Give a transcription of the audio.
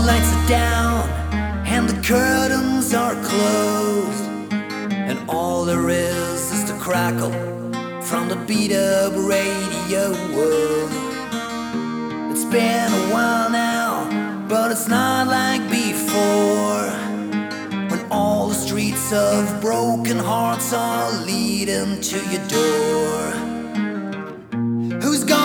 lights are down and the curtains are closed, and all there is the crackle from the beat-up radio. It's been a while now, but it's not like before, when all the streets of broken hearts are leading to your door.